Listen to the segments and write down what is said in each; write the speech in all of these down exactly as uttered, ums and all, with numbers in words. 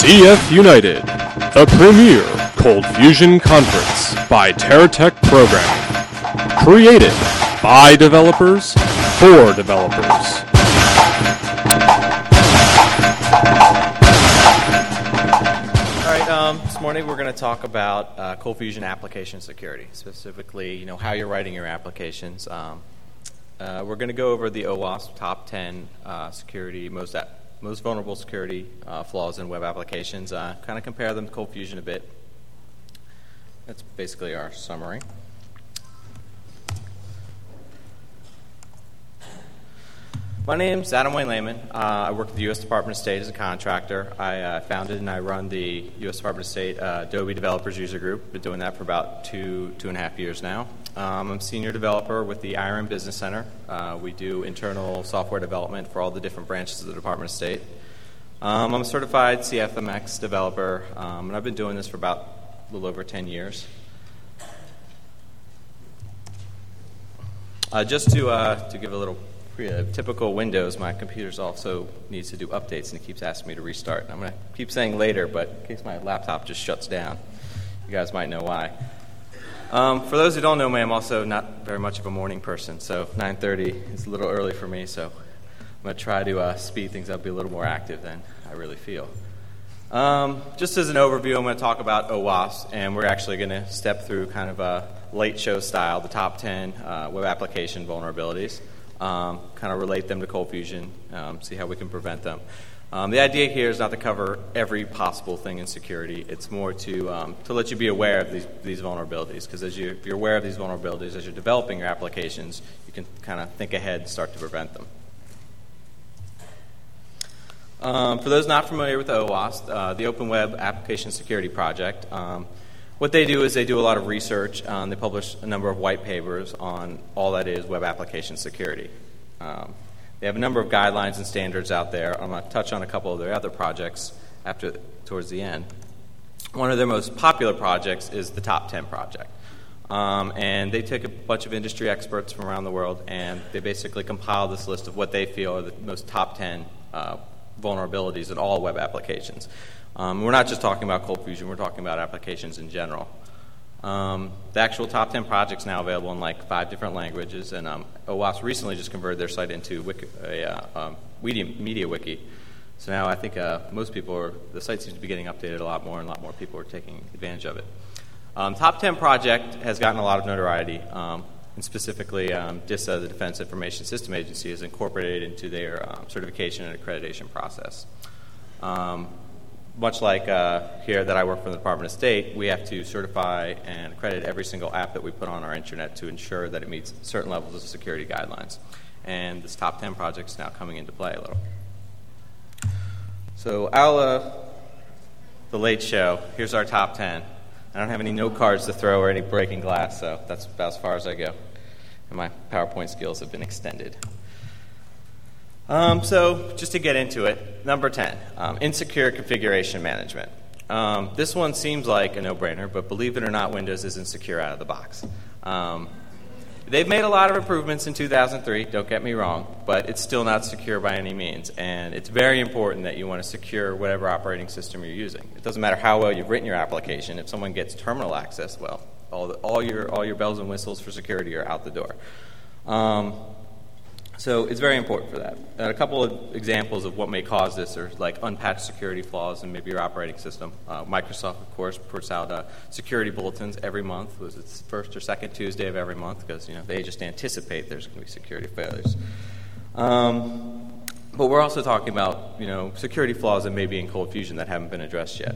C F United, the premier Cold Fusion conference by TerraTech Programming. Created by developers for developers. All right, um, this morning we're going to talk about uh, Cold Fusion application security, specifically, you know, how you're writing your applications. Um, uh, we're going to go over the OWASP top ten uh, security most a- most vulnerable security uh, flaws in web applications. Uh, kind of compare them to Cold Fusion a bit. That's basically our summary. My name's Adam Wayne Lehman. Uh, I work at the U S Department of State as a contractor. I uh, founded and I run the U S Department of State uh, Adobe Developers User Group. Been doing that for about two, two and a half years now. Um, I'm a senior developer with the I R M Business Center. Uh, we do internal software development for all the different branches of the Department of State. Um, I'm a certified C F M X developer, um, and I've been doing this for about a little over ten years. Uh, just to uh, to give a little Uh, typical Windows, my computer's also needs to do updates, and it keeps asking me to restart. I'm going to keep saying later, but in case my laptop just shuts down, you guys might know why. Um, for those who don't know me, I'm also not very much of a morning person, so nine thirty is a little early for me, so I'm going to try to uh, speed things up, be a little more active than I really feel. Um, just as an overview, I'm going to talk about OWASP, and we're actually going to step through kind of a late show style, the top ten uh, web application vulnerabilities. Um, kind of relate them to Cold Fusion, um, see how we can prevent them. Um, the idea here is not to cover every possible thing in security. It's more to um, to let you be aware of these, these vulnerabilities, because as you, if you're aware of these vulnerabilities, as you're developing your applications, you can kind of think ahead and start to prevent them. Um, for those not familiar with OWASP, uh, the Open Web Application Security Project, um, what they do is they do a lot of research. Um, they publish a number of white papers on all that is web application security. Um, they have a number of guidelines and standards out there. I'm going to touch on a couple of their other projects after towards the end. One of their most popular projects is the Top ten project. Um, and they take a bunch of industry experts from around the world, and they basically compile this list of what they feel are the most top ten uh, vulnerabilities in all web applications. Um, we're not just talking about Cold Fusion, we're talking about applications in general. Um, the actual top ten projects now available in like five different languages, and um, OWASP recently just converted their site into wiki, a uh, um, media, media wiki. So now I think uh, most people are, the site seems to be getting updated a lot more, and a lot more people are taking advantage of it. Um, top ten project has gotten a lot of notoriety, um, and specifically um, DISA, the Defense Information System Agency, has incorporated into their um, certification and accreditation process. Um, Much like uh, here that I work for the Department of State, we have to certify and accredit every single app that we put on our intranet to ensure that it meets certain levels of security guidelines. And this top ten project is now coming into play a little. So I'll, uh, the late show, here's our top ten. I don't have any note cards to throw or any breaking glass, so that's about as far as I go. And my PowerPoint skills have been extended. Um, so just to get into it, number ten, um, insecure configuration management. Um, this one seems like a no-brainer, but believe it or not, Windows isn't secure out of the box. Um, they've made a lot of improvements in two thousand three, don't get me wrong, but it's still not secure by any means. And it's very important that you want to secure whatever operating system you're using. It doesn't matter how well you've written your application. If someone gets terminal access, well, all, the, all, your, all your bells and whistles for security are out the door. Um, So it's very important for that. And a couple of examples of what may cause this are like unpatched security flaws in maybe your operating system. Uh, Microsoft, of course, puts out uh, security bulletins every month. Was it first or second Tuesday of every month? Because you know they just anticipate there's going to be security failures. Um, but we're also talking about you know security flaws that may be in Cold Fusion that haven't been addressed yet.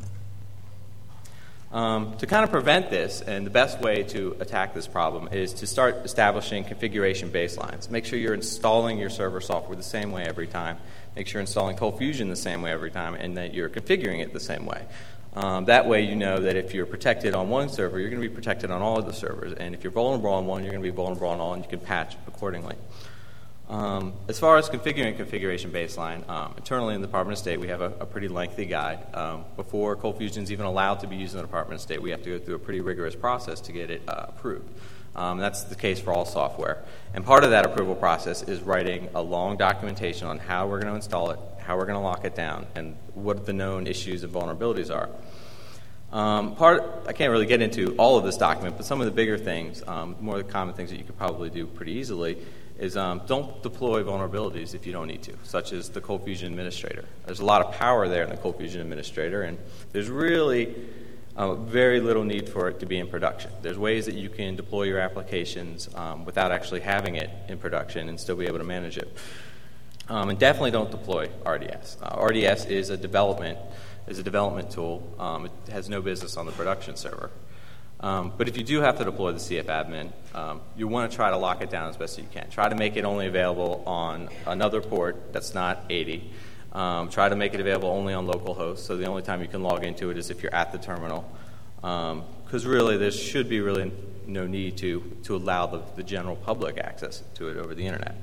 Um, to kind of prevent this, and the best way to attack this problem is to start establishing configuration baselines. Make sure you're installing your server software the same way every time. Make sure you're installing Cold Fusion the same way every time, and that you're configuring it the same way. Um, that way you know that if you're protected on one server, you're going to be protected on all of the servers. And if you're vulnerable on one, you're going to be vulnerable on all, and you can patch accordingly. Um, as far as configuring configuration baseline, um, internally in the Department of State, we have a, a pretty lengthy guide. Um, before Cold Fusion is even allowed to be used in the Department of State, we have to go through a pretty rigorous process to get it uh, approved. Um, that's the case for all software. And part of that approval process is writing a long documentation on how we're going to install it, how we're going to lock it down, and what the known issues and vulnerabilities are. Um, part, I can't really get into all of this document, but some of the bigger things, um, more of the common things that you could probably do pretty easily, is um, don't deploy vulnerabilities if you don't need to, such as the Cold Fusion Administrator. There's a lot of power there in the Cold Fusion Administrator, and there's really uh, very little need for it to be in production. There's ways that you can deploy your applications um, without actually having it in production and still be able to manage it. Um, and definitely don't deploy R D S. Uh, R D S is a development is a development tool. Um, it has no business on the production server. Um, but if you do have to deploy the C F admin, um, you want to try to lock it down as best as you can. Try to make it only available on another port that's not eighty. Um, try to make it available only on local hosts, so the only time you can log into it is if you're at the terminal. Because um, really, there should be really no need to, to allow the, the general public access to it over the internet.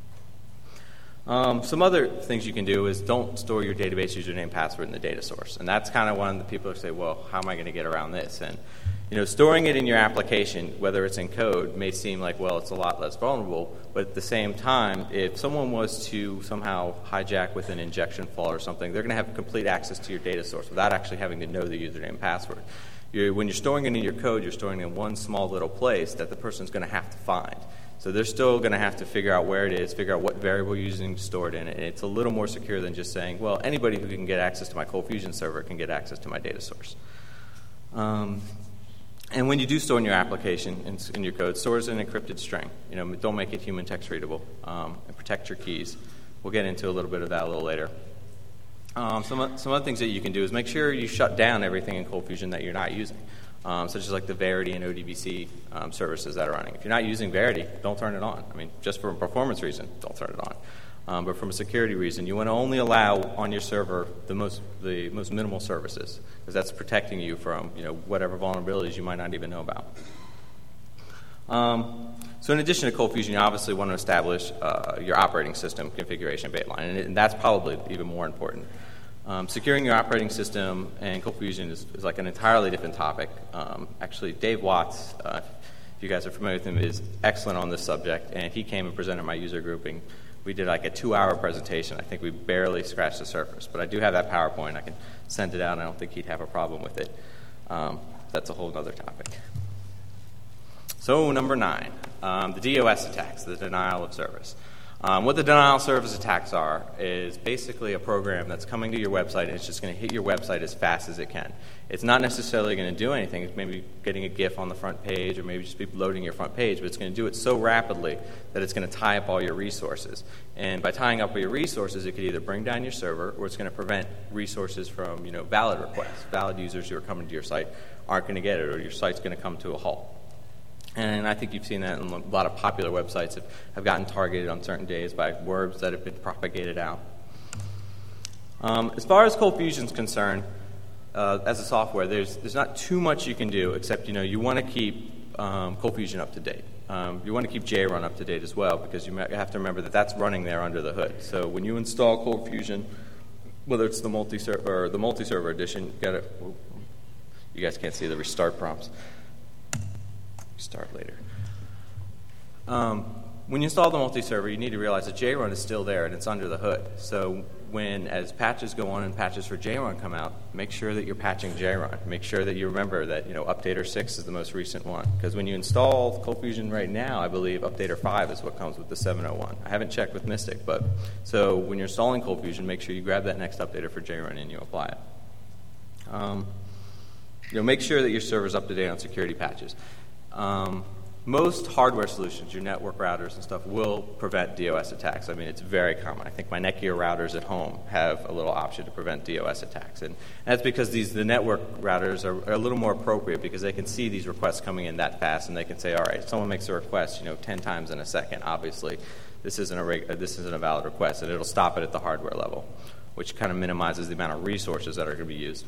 Um, some other things you can do is don't store your database username password in the data source. And that's kind of one of the people who say, well, how am I going to get around this? And you know, storing it in your application, whether it's in code, may seem like, well, it's a lot less vulnerable. But at the same time, if someone was to somehow hijack with an injection fault or something, they're going to have complete access to your data source without actually having to know the username and password. You're, when you're storing it in your code, you're storing it in one small little place that the person's going to have to find. So they're still going to have to figure out where it is, figure out what variable you're using to store it in. And it's a little more secure than just saying, well, anybody who can get access to my Cold Fusion server can get access to my data source. Um, and when you do store in your application, in, in your code, store as an encrypted string. You know, don't make it human text readable, um, and protect your keys. We'll get into a little bit of that a little later. Um, some, some other things that you can do is make sure you shut down everything in Cold Fusion that you're not using. Um, such as like the Verity and O D B C um, services that are running. If you're not using Verity, don't turn it on. I mean, just for a performance reason, don't turn it on. Um, but from a security reason, you want to only allow on your server the most the most minimal services, because that's protecting you from you know whatever vulnerabilities you might not even know about. Um, so in addition to Cold Fusion, you obviously want to establish uh, your operating system configuration baseline, and, it, and that's probably even more important. Um, securing your operating system and Cold Fusion is, is like an entirely different topic. Um, actually, Dave Watts, uh, if you guys are familiar with him, is excellent on this subject, and he came and presented my user grouping. We did like a two-hour presentation. I think we barely scratched the surface, but I do have that PowerPoint. I can send it out, and I don't think he'd have a problem with it. Um, that's a whole other topic. So number nine, um, the DOS attacks, the denial of service. Um, what the denial of service attacks are is basically a program that's coming to your website and it's just going to hit your website as fast as it can. It's not necessarily going to do anything. It's maybe getting a GIF on the front page or maybe just be loading your front page, but it's going to do it so rapidly that it's going to tie up all your resources. And by tying up all your resources, it could either bring down your server or it's going to prevent resources from, you know, valid requests. Valid users who are coming to your site aren't going to get it, or your site's going to come to a halt. And I think you've seen that in a lot of popular websites have, have gotten targeted on certain days by words that have been propagated out. Um, as far as Cold Fusion is concerned, uh, as a software, there's there's not too much you can do except you know you want to keep um, Cold Fusion up to date. Um, you want to keep J run up to date as well because you have to remember that that's running there under the hood. So when you install Cold Fusion, whether it's the multi-server or the multi-server edition, you got to. You guys can't see the restart prompts. Start later. Um, when you install the multi-server, you need to realize that J run is still there and it's under the hood. So when, as patches go on and patches for J run come out, make sure that you're patching J run. Make sure that you remember that, you know, Updater six is the most recent one. Because when you install Cold Fusion right now, I believe Updater five is what comes with the seven oh one. I haven't checked with Mystic, but so when you're installing Cold Fusion, make sure you grab that next updater for J run and you apply it. Um, you know, make sure that your server's up to date on security patches. Um, most hardware solutions, your network routers and stuff, will prevent DOS attacks. I mean, it's very common. I think my Netgear routers at home have a little option to prevent DOS attacks. And that's because these the network routers are, are a little more appropriate because they can see these requests coming in that fast and they can say, all right, if someone makes a request, you know, ten times in a second, obviously, this isn't a, reg- this isn't a valid request, and it'll stop it at the hardware level, which kind of minimizes the amount of resources that are going to be used.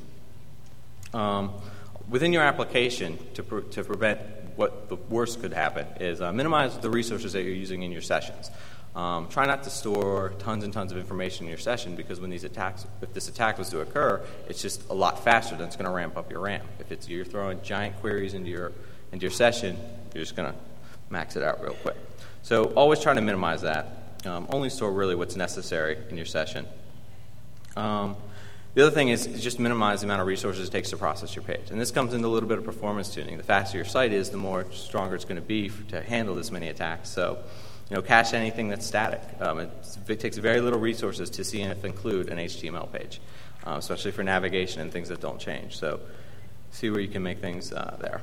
Um, within your application, to, pre- to prevent what the worst could happen is uh, minimize the resources that you're using in your sessions. Um, try not to store tons and tons of information in your session because when these attacks, if this attack was to occur, it's just a lot faster than it's going to ramp up your RAM. If it's you're throwing giant queries into your into your session, you're just going to max it out real quick. So always try to minimize that. Um, only store really what's necessary in your session. Um, the other thing is, is just minimize the amount of resources it takes to process your page. And this comes into a little bit of performance tuning. The faster your site is, the more stronger it's going to be for, to handle this many attacks. So, you know, cache anything that's static. Um, it, it takes very little resources to see if include an H T M L page, uh, especially for navigation and things that don't change. So see where you can make things uh, there.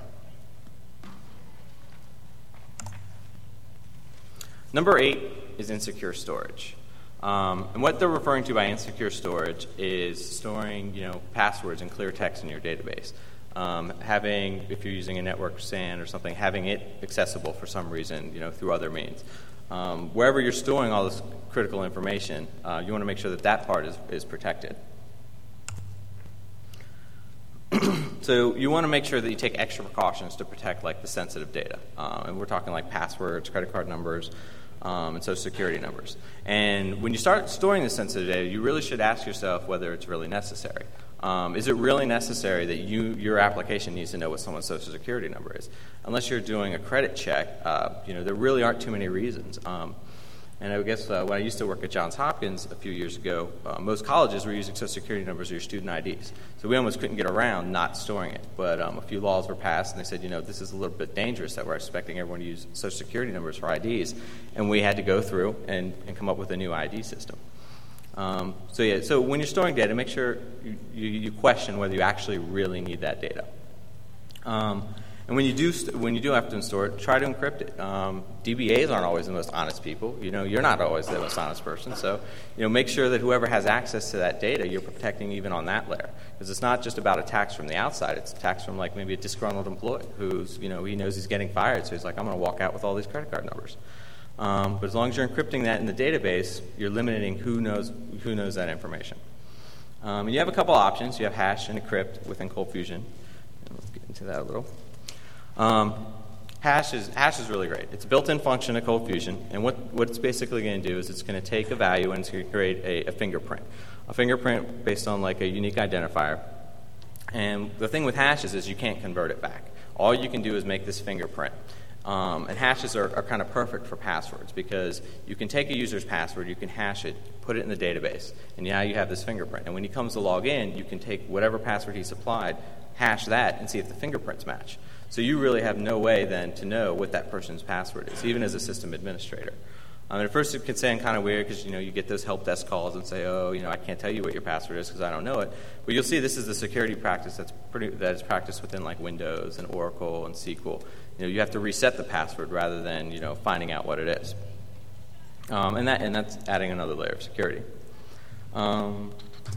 Number eight is insecure storage. Um, and what they're referring to by insecure storage is storing, you know, passwords and clear text in your database. Um, having, if you're using a network S A N or something, having it accessible for some reason, you know, through other means. Um, wherever you're storing all this critical information, uh, you want to make sure that that part is, is protected. So you want to make sure that you take extra precautions to protect, like, the sensitive data. Uh, and we're talking like passwords, credit card numbers, um, and social security numbers. And when you start storing this sensitive data, you really should ask yourself whether it's really necessary. Um, is it really necessary that you, your application needs to know what someone's social security number is? Unless you're doing a credit check, uh, you know, there really aren't too many reasons. Um, and I guess uh, when I used to work at Johns Hopkins a few years ago, uh, most colleges were using social security numbers or your student I Ds. So we almost couldn't get around not storing it. But um, a few laws were passed, and they said, you know, this is a little bit dangerous that we're expecting everyone to use social security numbers for I Ds. And we had to go through and, and come up with a new I D system. Um, so yeah, so when you're storing data, make sure you, you, you question whether you actually really need that data. Um, and when you do st- when you do have to store it, try to encrypt it. Um, D B As aren't always the most honest people. You know, you're not always the most honest person. So, you know, make sure that whoever has access to that data, you're protecting even on that layer, because it's not just about attacks from the outside. It's attacks from, like, maybe a disgruntled employee who's, you know, he knows he's getting fired, so he's like, I'm going to walk out with all these credit card numbers. Um, but as long as you're encrypting that in the database, you're limiting who knows who knows that information. Um, and you have a couple options. You have hash and encrypt within ColdFusion. And let's get into that a little. Um, hash is hash is really great. It's a built-in function of ColdFusion, and what, what it's basically going to do is it's going to take a value and it's going to create a, a fingerprint, a fingerprint based on, like, a unique identifier. And the thing with hashes is you can't convert it back. All you can do is make this fingerprint. Um, and hashes are, are kind of perfect for passwords, because you can take a user's password, you can hash it, put it in the database, and now you have this fingerprint. And when he comes to log in, you can take whatever password he supplied, hash that, and see if the fingerprints match. So you really have no way then to know what that person's password is, even as a system administrator. Um, at first it can sound kind of weird because, you know, you get those help desk calls and say, oh, you know, I can't tell you what your password is because I don't know it. But you'll see this is the security practice that's pretty that is practiced within, like, Windows and Oracle and S Q L. You know, you have to reset the password rather than, you know, finding out what it is. Um, and that and that's adding another layer of security. Um,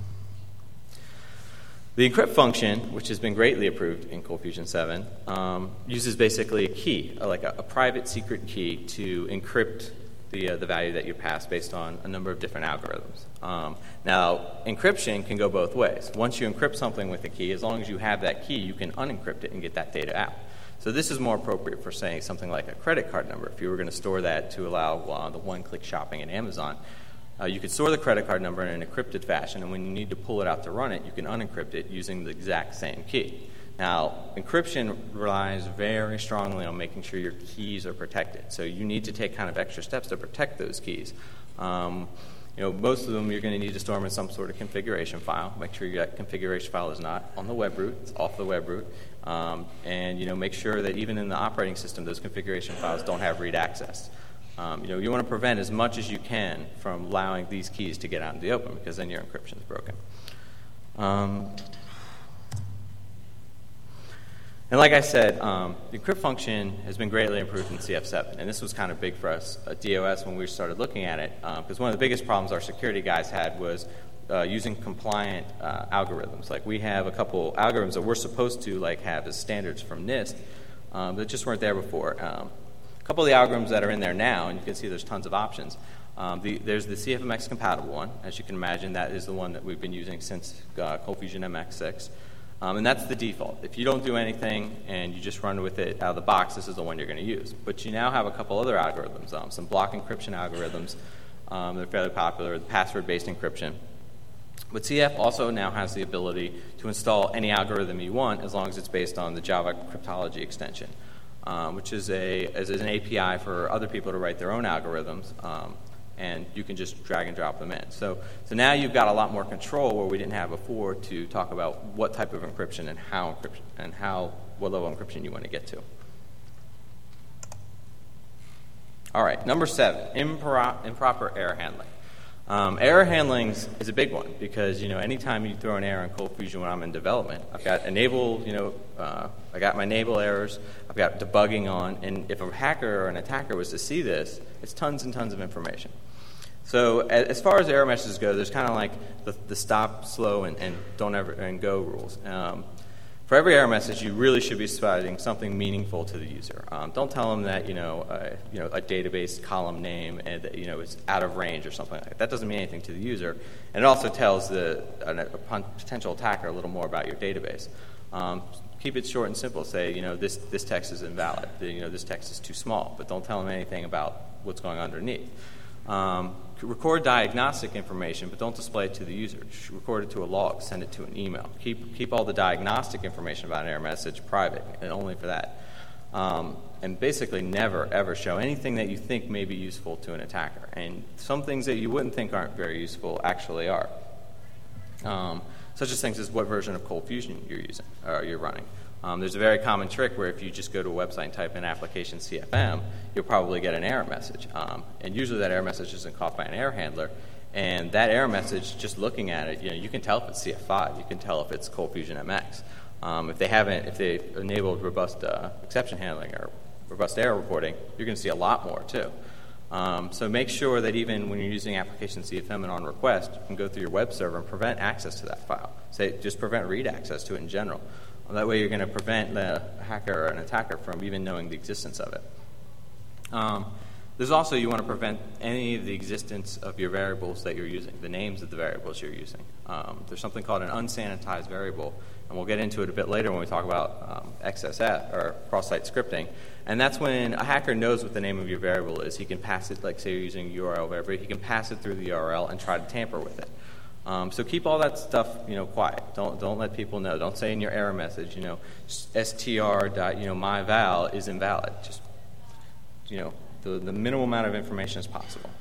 the encrypt function, which has been greatly improved in ColdFusion seven, um, uses basically a key, like a, a private secret key, to encrypt the uh, the value that you pass based on a number of different algorithms. Um, now, encryption can go both ways. Once you encrypt something with a key, as long as you have that key, you can unencrypt it and get that data out. So this is more appropriate for saying something like a credit card number. If you were going to store that to allow uh, the one-click shopping in Amazon, uh, you could store the credit card number in an encrypted fashion, and when you need to pull it out to run it, you can unencrypt it using the exact same key. Now, encryption relies very strongly on making sure your keys are protected. So you need to take kind of extra steps to protect those keys. Um, you know, most of them you're going to need to store them in some sort of configuration file. Make sure your configuration file is not on the web root; it's off the web root. Um, and you know, make sure that even in the operating system, those configuration files don't have read access. Um, you know, you want to prevent as much as you can from allowing these keys to get out in the open, because then your encryption is broken. Um, And like I said, um, the encrypt function has been greatly improved in C F seven, and this was kind of big for us at D O S when we started looking at it, because uh, one of the biggest problems our security guys had was uh, using compliant uh, algorithms. Like, we have a couple algorithms that we're supposed to, like, have as standards from NIST um, that just weren't there before. Um, a couple of the algorithms that are in there now, and you can see there's tons of options. Um, the, there's the C F M X compatible one. As you can imagine, that is the one that we've been using since uh, ColdFusion M X six. Um, and that's the default. If you don't do anything and you just run with it out of the box, this is the one you're going to use. But you now have a couple other algorithms, um, some block encryption algorithms. Um, they're fairly popular, password-based encryption. But C F also now has the ability to install any algorithm you want, as long as it's based on the Java cryptology extension, um, which is, a, is an A P I for other people to write their own algorithms. Um, and you can just drag and drop them in. So, so now you've got a lot more control where we didn't have before to talk about what type of encryption and how encryption and how what level of encryption you want to get to. All right, number seven, impro- improper error handling. Um, error handling is a big one because, you know, anytime you throw an error in Cold Fusion when I'm in development, I've got enable, you know, uh, I got my enable errors, I've got debugging on, and if a hacker or an attacker was to see this, it's tons and tons of information. So as far as error messages go, there's kind of like the, the stop, slow, and, and don't ever and go rules. Um, For every error message, you really should be providing something meaningful to the user. Um, don't tell them that you know, uh, you know, a database column name and you know it's out of range or something like that. That doesn't mean anything to the user, and it also tells the a, a potential attacker a little more about your database. Um, keep it short and simple. Say you know this this text is invalid. The, you know this text is too small, but don't tell them anything about what's going underneath. Um, record diagnostic information, but don't display it to the user. Just record it to a log, send it to an email. Keep keep all the diagnostic information about an error message private, and only for that. Um, and basically never, ever show anything that you think may be useful to an attacker. And some things that you wouldn't think aren't very useful actually are. Um, such as things as what version of Cold Fusion you're using, or you're running. Um, there's a very common trick where if you just go to a website and type in application C F M, you'll probably get an error message. Um, and usually that error message isn't caught by an error handler. And that error message, just looking at it, you know, you can tell if it's C F five. You can tell if it's Cold Fusion M X. Um, if they haven't, if they enabled robust uh, exception handling or robust error reporting, you're going to see a lot more too. Um, so make sure that even when you're using application C F M and on request, you can go through your web server and prevent access to that file. Say just prevent read access to it in general. That way you're going to prevent the hacker or an attacker from even knowing the existence of it. Um, there's also, you want to prevent any of the existence of your variables that you're using, the names of the variables you're using. Um, there's something called an unsanitized variable, and we'll get into it a bit later when we talk about um, X S S, or cross-site scripting. And that's when a hacker knows what the name of your variable is. He can pass it, like say you're using a U R L variable, he can pass it through the U R L and try to tamper with it. Um, so keep all that stuff, you know, quiet. Don't don't let people know. Don't say in your error message, you know, str dot you know my val is invalid. Just you know the the minimal amount of information as possible.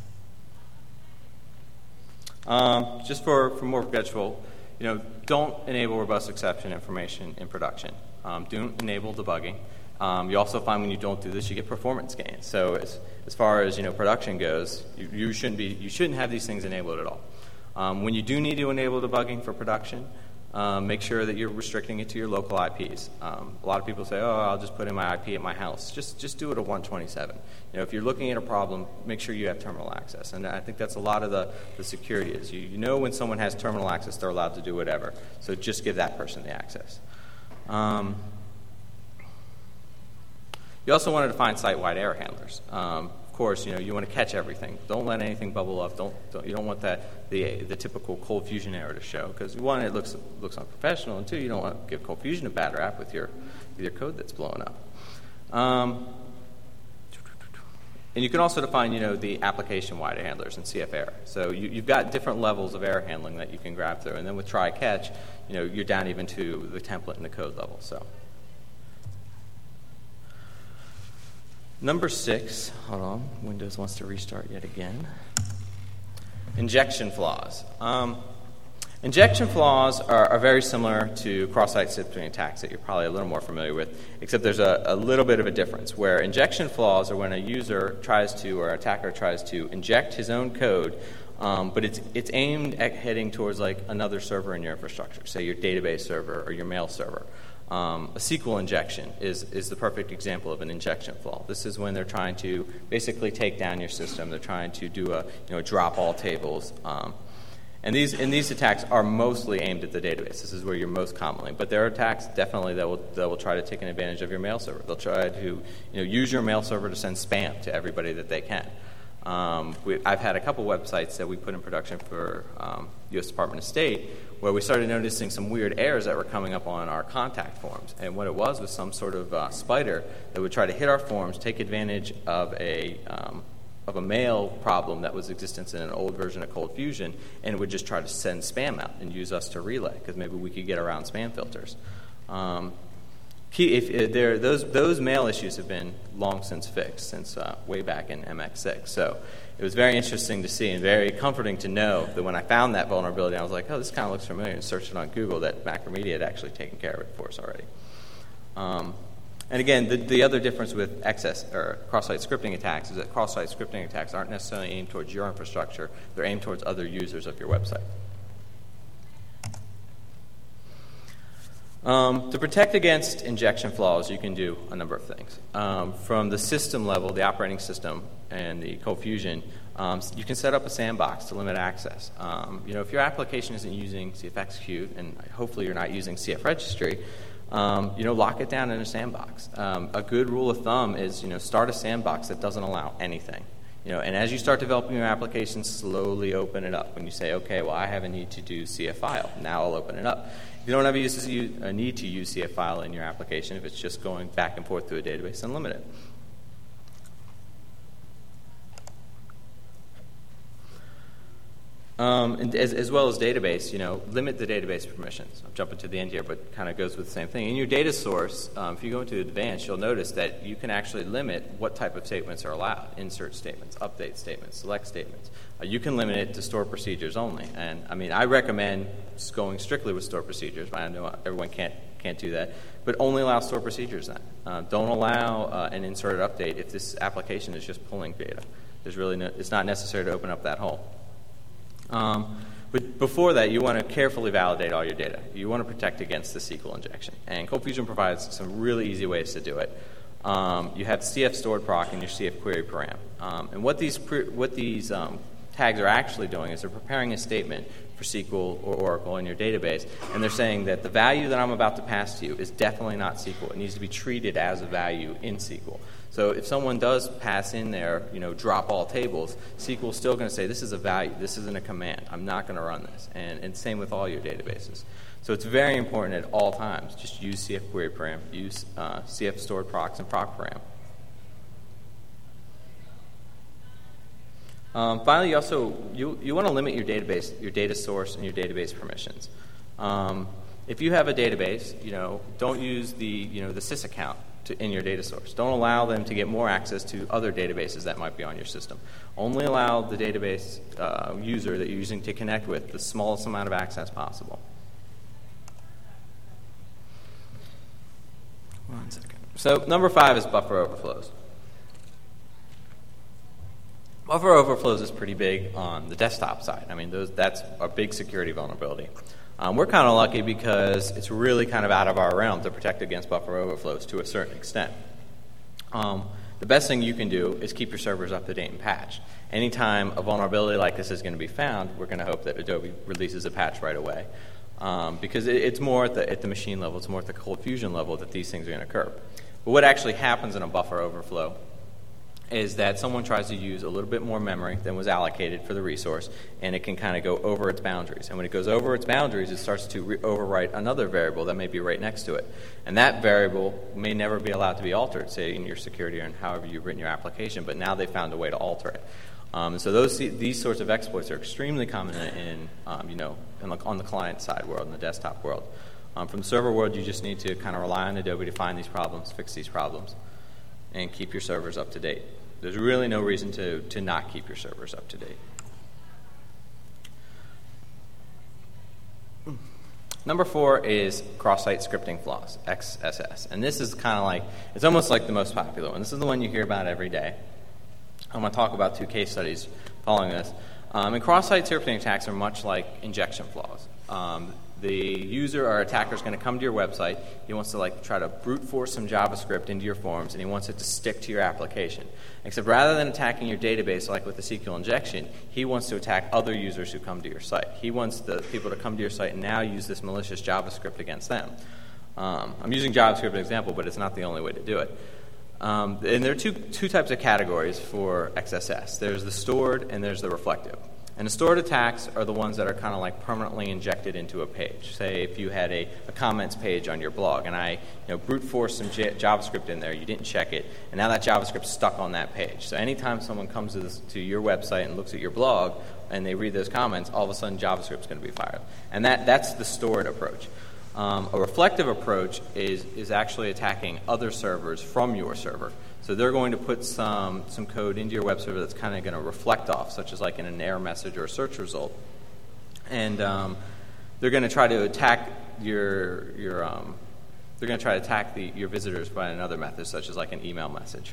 Um, just for for more schedule, you know, don't enable robust exception information in production. Um, don't enable debugging. Um, you also find when you don't do this, you get performance gains. So as as far as you know production goes, you, you shouldn't be you shouldn't have these things enabled at all. Um, when you do need to enable debugging for production, um, make sure that you're restricting it to your local I Ps. Um, a lot of people say, oh, I'll just put in my I P at my house. Just just do it at one twenty-seven. You know, if you're looking at a problem, make sure you have terminal access. And I think that's a lot of the, the security is. You, you know when someone has terminal access, they're allowed to do whatever. So just give that person the access. Um, you also want to define site-wide error handlers. Um, Of course, you know you want to catch everything. Don't let anything bubble up. Don't, don't you don't want that the the typical Cold Fusion error to show because one, it looks looks unprofessional, and two, you don't want to give Cold Fusion a bad rap with your with your code that's blowing up. Um, and you can also define you know the application-wide handlers in C F error. So you, you've got different levels of error handling that you can grab through, and then with try catch, you know you're down even to the template and the code level. So. Number six, hold on, Windows wants to restart yet again. Injection flaws. Um, injection flaws are, are very similar to cross-site scripting attacks that you're probably a little more familiar with, except there's a, a little bit of a difference, where injection flaws are when a user tries to, or an attacker tries to inject his own code, um, but it's it's aimed at heading towards like another server in your infrastructure, say your database server or your mail server. Um, a S Q L injection is, is the perfect example of an injection flaw. This is when they're trying to basically take down your system. They're trying to do a you know drop all tables. Um, and these and these attacks are mostly aimed at the database. This is where you're most commonly. But there are attacks definitely that will that will try to take an advantage of your mail server. They'll try to you know use your mail server to send spam to everybody that they can. Um, we, I've had a couple websites that we put in production for um, U S Department of State where we started noticing some weird errors that were coming up on our contact forms. And what it was was some sort of uh, spider that would try to hit our forms, take advantage of a um, of a mail problem that was existence in an old version of Cold Fusion, and would just try to send spam out and use us to relay because maybe we could get around spam filters. Um, Key, if uh, there, those those mail issues have been long since fixed, since uh, way back in M X six. So, it was very interesting to see and very comforting to know that when I found that vulnerability, I was like, oh, this kind of looks familiar, and searched it on Google, that Macromedia had actually taken care of it for us already. Um, and again, the, the other difference with excess or cross-site scripting attacks is that cross-site scripting attacks aren't necessarily aimed towards your infrastructure, they're aimed towards other users of your website. Um, to protect against injection flaws, you can do a number of things. Um, from the system level, the operating system and the Cold Fusion, um, you can set up a sandbox to limit access. Um, you know, if your application isn't using C F Execute, and hopefully you're not using C F Registry, um, you know, lock it down in a sandbox. Um, a good rule of thumb is, you know, start a sandbox that doesn't allow anything. You know, and as you start developing your application, slowly open it up. When you say, okay, well, I have a need to do C F file, now I'll open it up. If you don't have a, use, a need to use C F file in your application, if it's just going back and forth through a database, then limit it. Um, and as, as well as database, you know, limit the database permissions. I'm jumping to the end here, but kind of goes with the same thing. In your data source, um, if you go into advanced, you'll notice that you can actually limit what type of statements are allowed. Insert statements, update statements, select statements. Uh, you can limit it to stored procedures only. And I mean, I recommend going strictly with stored procedures, but I know everyone can't can't do that. But only allow stored procedures then. Uh, don't allow uh, an inserted update if this application is just pulling data. There's really no, it's not necessary to open up that hole. Um, but before that, you want to carefully validate all your data. You want to protect against the S Q L injection. And Cold Fusion provides some really easy ways to do it. Um, you have C F stored proc and your C F query param. Um, and what these what these um, tags are actually doing is they're preparing a statement for S Q L or Oracle in your database, and they're saying that the value that I'm about to pass to you is definitely not S Q L. It needs to be treated as a value in S Q L. So if someone does pass in there, you know, drop all tables, S Q L is still going to say this is a value, this isn't a command. I'm not going to run this. And, and same with all your databases. So it's very important at all times. Just use C F query param, use uh, C F stored procs and proc param. Um, finally, you also you you want to limit your database, your data source, and your database permissions. Um, if you have a database, you know, don't use the you know the sys account to, in your data source. Don't allow them to get more access to other databases that might be on your system. Only allow the database uh, user that you're using to connect with the smallest amount of access possible. One second. So number five is buffer overflows. Buffer overflows is pretty big on the desktop side. I mean, those, that's a big security vulnerability. Um, we're kind of lucky because it's really kind of out of our realm to protect against buffer overflows to a certain extent. Um, the best thing you can do is keep your servers up to date and patched. Anytime a vulnerability like this is going to be found, we're going to hope that Adobe releases a patch right away. Um, because it, it's more at the, at the machine level, it's more at the Cold Fusion level that these things are going to occur. But what actually happens in a buffer overflow is that someone tries to use a little bit more memory than was allocated for the resource, and it can kind of go over its boundaries. And when it goes over its boundaries, it starts to re- overwrite another variable that may be right next to it. And that variable may never be allowed to be altered, say in your security or in however you've written your application, but now they found a way to alter it. Um, and so those these sorts of exploits are extremely common in, in um, you know, in the, on the client side world, in the desktop world. Um, from the server world, you just need to kind of rely on Adobe to find these problems, fix these problems, and keep your servers up to date. There's really no reason to, to not keep your servers up to date. Number four is cross-site scripting flaws, X S S. And this is kind of like, it's almost like the most popular one. This is the one you hear about every day. I'm going to talk about two case studies following this. Um, and cross-site scripting attacks are much like injection flaws. Um, the user or attacker is going to come to your website. He wants to like try to brute force some JavaScript into your forms, and he wants it to stick to your application. Except rather than attacking your database like with the S Q L injection, he wants to attack other users who come to your site. He wants the people to come to your site and now use this malicious JavaScript against them. Um, I'm using JavaScript as an example, but it's not the only way to do it. Um, and there are two, two types of categories for X S S. There's the stored and there's the reflective. And the stored attacks are the ones that are kind of like permanently injected into a page. Say if you had a, a comments page on your blog and I you know, brute forced some J- JavaScript in there, you didn't check it, and now that JavaScript's stuck on that page. So anytime someone comes to, this, to your website and looks at your blog and they read those comments, all of a sudden JavaScript's going to be fired. And that, that's the stored approach. Um, a reflective approach is, is actually attacking other servers from your server. So So they're going to put some, some code into your web server that's kind of going to reflect off, such as like in an error message or a search result. And um, they're going to try to attack your, your um, they're going to try to attack the, your visitors by another method, such as like an email message.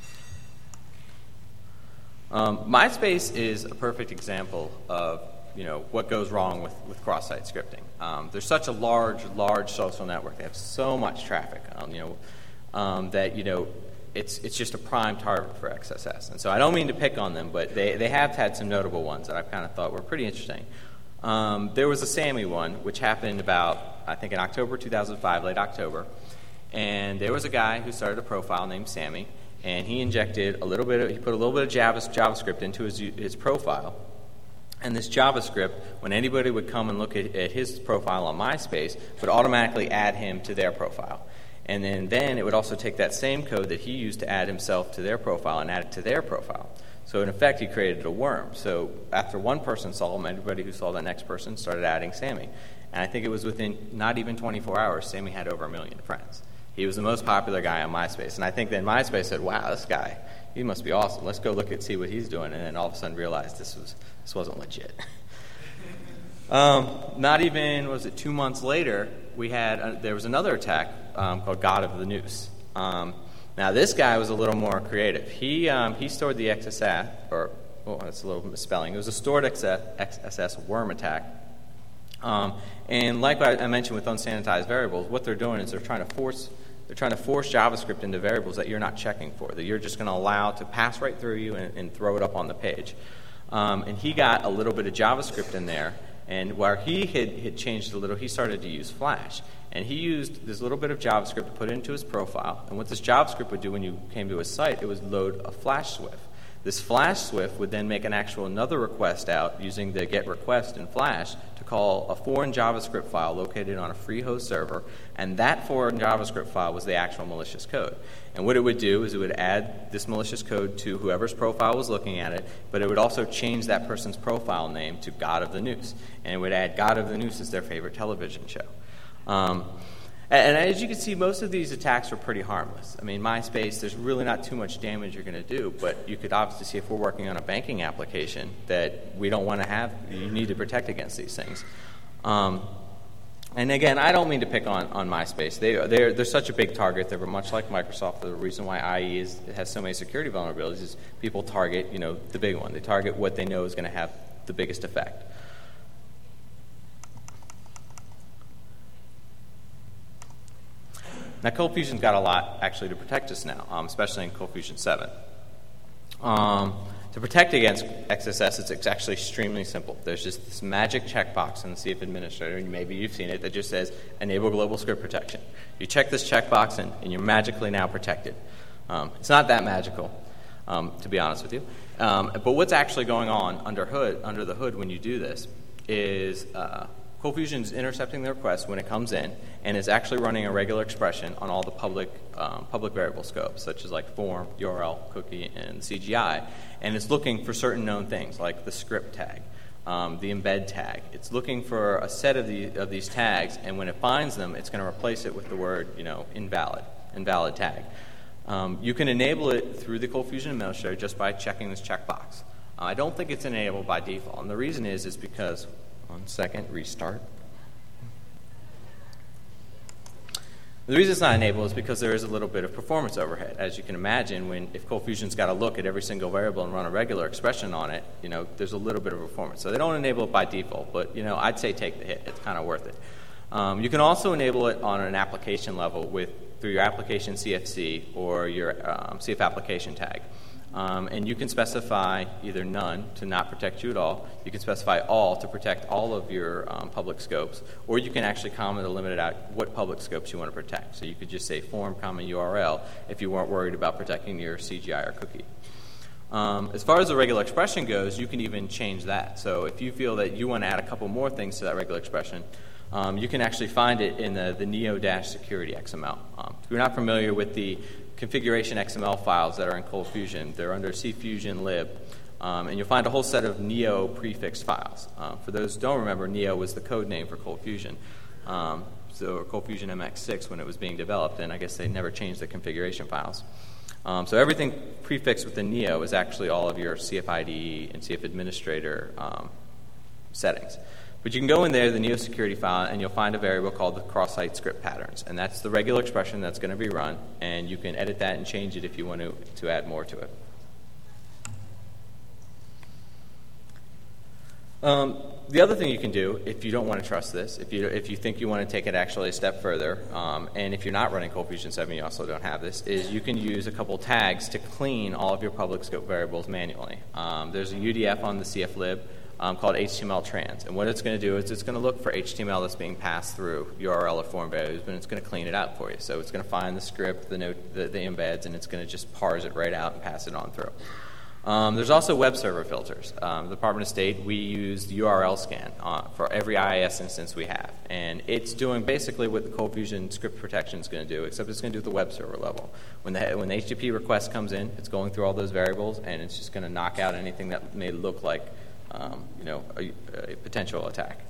Um, MySpace is a perfect example of you know what goes wrong with, with cross-site scripting. Um, there's such a large, large social network. They have so much traffic, um, you know, um, that you know it's it's just a prime target for X S S. And so I don't mean to pick on them, but they, they have had some notable ones that I've kind of thought were pretty interesting. Um, there was a SAMI one, which happened about, I think, in October two thousand five, late October. And there was a guy who started a profile named Sammy, and he injected a little bit of, he put a little bit of Java, JavaScript into his, his profile. And this JavaScript, when anybody would come and look at, at his profile on MySpace, would automatically add him to their profile. And then, then it would also take that same code that he used to add himself to their profile and add it to their profile. So in effect, he created a worm. So after one person saw him, everybody who saw the next person started adding Sammy. And I think it was within not even twenty-four hours, Sammy had over a million friends. He was the most popular guy on MySpace. And I think then MySpace said, wow, this guy, he must be awesome. Let's go look and see what he's doing. And then all of a sudden realized this was this wasn't legit. um, not even, was it two months later, we had, a, there was another attack um, called God of the Noose. Um, now this guy was a little more creative. He um, he stored the X S S, or, oh, that's a little misspelling. It was a stored X S S worm attack. Um, and like I mentioned with unsanitized variables, what they're doing is they're trying to force They're trying to force JavaScript into variables that you're not checking for, that you're just going to allow to pass right through you and, and throw it up on the page. Um, and he got a little bit of JavaScript in there, and where he had, had changed a little, he started to use Flash. And he used this little bit of JavaScript to put into his profile. And what this JavaScript would do when you came to his site, it would load a Flash Swift. This Flash Swift would then make an actual another request out using the GET request in Flash to call a foreign JavaScript file located on a free host server, and that foreign JavaScript file was the actual malicious code. And what it would do is it would add this malicious code to whoever's profile was looking at it, but it would also change that person's profile name to God of the Noose, and it would add God of the Noose as their favorite television show. Um, And as you can see, most of these attacks are pretty harmless. I mean, MySpace, there's really not too much damage you're going to do, but you could obviously see if we're working on a banking application that we don't want to have, you need to protect against these things. Um, and again, I don't mean to pick on, on MySpace. They, they're, they're such a big target. They're much like Microsoft. The reason why I E is, has so many security vulnerabilities is people target, you know, the big one. They target what they know is going to have the biggest effect. Now, ColdFusion's got a lot, actually, to protect us now, um, especially in ColdFusion seven. Um, to protect against X S S, it's actually extremely simple. There's just this magic checkbox in the C F Administrator, and maybe you've seen it, that just says, Enable Global Script Protection. You check this checkbox, and, and you're magically now protected. Um, it's not that magical, um, to be honest with you. Um, but what's actually going on under hood, under the hood when you do this is uh, ColdFusion is intercepting the request when it comes in and is actually running a regular expression on all the public um, public variable scopes, such as like form, U R L, cookie, and C G I, and it's looking for certain known things like the script tag, um, the embed tag. It's looking for a set of, the, of these tags, and when it finds them, it's going to replace it with the word, you know, invalid, invalid tag. Um, you can enable it through the ColdFusion Administrator just by checking this checkbox. Uh, I don't think it's enabled by default, and the reason is is because One second, restart. The reason it's not enabled is because there is a little bit of performance overhead. As you can imagine, when if ColdFusion's got to look at every single variable and run a regular expression on it, you know, there's a little bit of performance. So they don't enable it by default, but you know, I'd say take the hit. It's kind of worth it. Um, you can also enable it on an application level with through your application C F C or your um, C F application tag. Um, and you can specify either none to not protect you at all. You can specify all to protect all of your um, public scopes, or you can actually comment or limit it out what public scopes you want to protect. So you could just say form, comma, U R L if you weren't worried about protecting your C G I or cookie. Um, as far as the regular expression goes, you can even change that. So if you feel that you want to add a couple more things to that regular expression, um, you can actually find it in the, the neo-security X M L. Um, if you're not familiar with the configuration X M L files that are in ColdFusion, they're under cfusion lib, um, and you'll find a whole set of Neo prefixed files. Uh, for those who don't remember, Neo was the code name for ColdFusion. Um, so ColdFusion M X six when it was being developed, and I guess they never changed the configuration files. Um, so everything prefixed within Neo is actually all of your C F I D E and C F Administrator um, settings. But you can go in there, the Neo security file, and you'll find a variable called the cross-site script patterns. And that's the regular expression that's going to be run, and you can edit that and change it if you want to, to add more to it. Um, the other thing you can do, if you don't want to trust this, if you if you think you want to take it actually a step further, um, and if you're not running Cold Fusion seven, you also don't have this, is you can use a couple tags to clean all of your public scope variables manually. Um, there's a U D F on the C F lib um, called H T M L trans, and what it's going to do is it's going to look for H T M L that's being passed through U R L or form values, and it's going to clean it out for you. So it's going to find the script, the note, the, the embeds, and it's going to just parse it right out and pass it on through. Um, there's also web server filters. Um, the Department of State, we use the U R L scan uh, for every I I S instance we have. And it's doing basically what the Cold Fusion script protection is going to do, except it's going to do at the web server level. When the, when the H T T P request comes in, it's going through all those variables, and it's just going to knock out anything that may look like um, you know, a, a potential attack.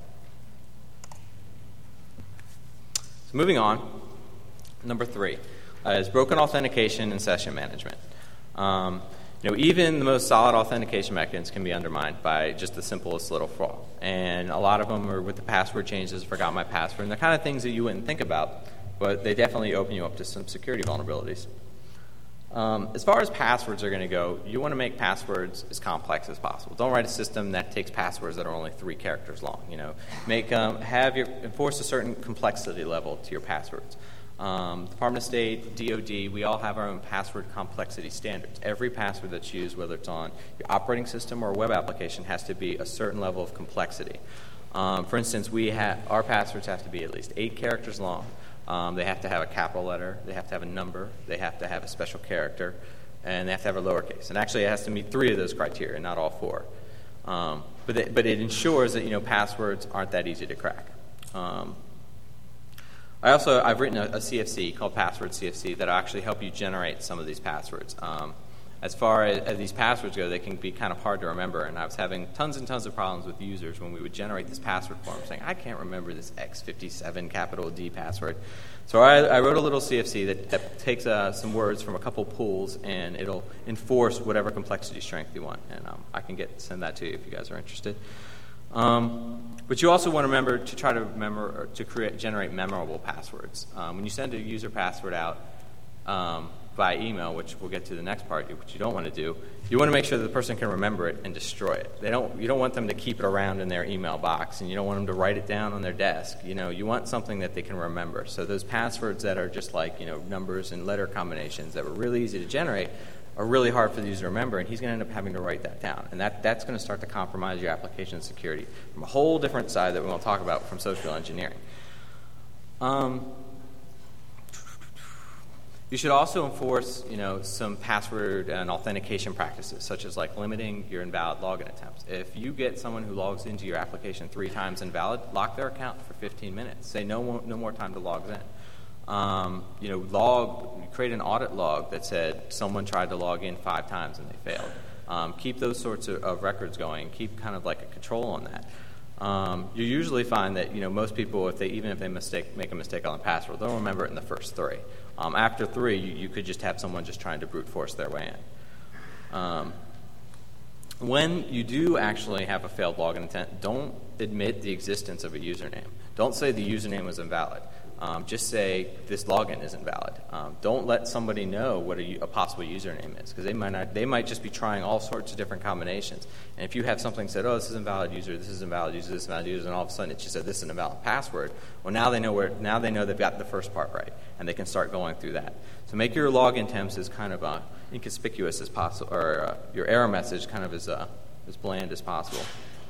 So moving on, number three uh, is broken authentication and session management. Um, You know, even the most solid authentication mechanisms can be undermined by just the simplest little flaw. And a lot of them are with the password changes, forgot my password, and they're kind of things that you wouldn't think about, but they definitely open you up to some security vulnerabilities. Um, as far as passwords are going to go, you want to make passwords as complex as possible. Don't write a system that takes passwords that are only three characters long. You know, make um, have your enforce a certain complexity level to your passwords. Um, Department of State, D O D, we all have our own password complexity standards. Every password that's used, whether it's on your operating system or a web application, has to be a certain level of complexity. Um, for instance, we have our passwords have to be at least eight characters long. Um, they have to have a capital letter. They have to have a number. They have to have a special character, and they have to have a lowercase. And actually, it has to meet three of those criteria, not all four. Um, but they, but it ensures that you know passwords aren't that easy to crack. Um, I also, I've written a, a C F C called Password C F C that'll actually help you generate some of these passwords. Um, as far as, as these passwords go, they can be kind of hard to remember, and I was having tons and tons of problems with users when we would generate this password for them, saying, I can't remember this X fifty-seven capital D password. So I, I wrote a little C F C that, that takes uh, some words from a couple pools, and it'll enforce whatever complexity strength you want, and um, I can get send that to you if you guys are interested. Um, but you also want to remember to try to remember or to create, generate memorable passwords. Um, when you send a user password out um, by email, which we'll get to the next part, which you don't want to do, you want to make sure that the person can remember it and destroy it. They don't. You don't want them to keep it around in their email box, and you don't want them to write it down on their desk. You know, you want something that they can remember. So those passwords that are just like you know numbers and letter combinations that were really easy to generate are really hard for the user to remember, and he's going to end up having to write that down. And that, that's going to start to compromise your application security from a whole different side that we won't talk about from social engineering. Um, you should also enforce, you know, some password and authentication practices, such as like limiting your invalid login attempts. If you get someone who logs into your application three times invalid, lock their account for fifteen minutes. Say no more, no more time to log in. Um, you know, log, create an audit log that said someone tried to log in five times and they failed. Um, keep those sorts of, of records going. Keep kind of like a control on that. Um, you usually find that you know most people, if they even if they mistake make a mistake on the password, they'll remember it in the first three. Um, after three, you, you could just have someone just trying to brute force their way in. Um, when you do actually have a failed login attempt, don't admit the existence of a username. Don't say the username was invalid. Um, just say this login is invalid. Um, don't let somebody know what a, a possible username is, because they might not. They might just be trying all sorts of different combinations. And if you have something said, "Oh, this is invalid user, this is invalid user, this is invalid user," and all of a sudden it just said this is an invalid password, well, now they know where. Now they know they've got the first part right, and they can start going through that. So make your login attempts as kind of uh, inconspicuous as possible, or uh, your error message kind of as uh, as bland as possible.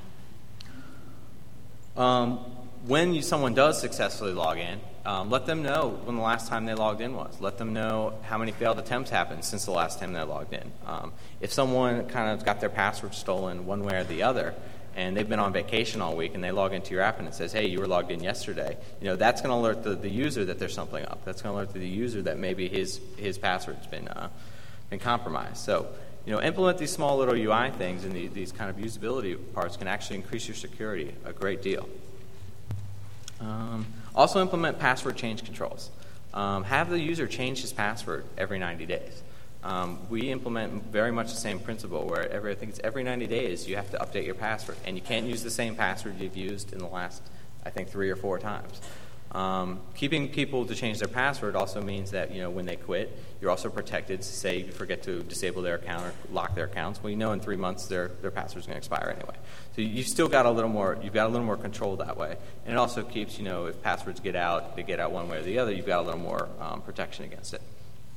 Um, when you, someone does successfully log in, um, let them know when the last time they logged in was. Let them know how many failed attempts happened since the last time they logged in. Um, if someone kind of got their password stolen one way or the other, and they've been on vacation all week, and they log into your app and it says, hey, you were logged in yesterday, you know, that's going to alert the, the user that there's something up. That's going to alert the user that maybe his his password's been uh, been compromised. So, you know, implement these small little U I things and the, these kind of usability parts can actually increase your security a great deal. Um, also implement password change controls. Um, have the user change his password every ninety days. Um, we implement very much the same principle where every, I think it's every ninety days you have to update your password, and you can't use the same password you've used in the last, I think, three or four times. Um, keeping people to change their password also means that, you know, when they quit, you're also protected. Say you forget to disable their account or lock their accounts, well, you know in three months their, their password's going to expire anyway. So you've still got a little more, you've got a little more control that way. And it also keeps, you know, if passwords get out, they get out one way or the other, you've got a little more um, protection against it.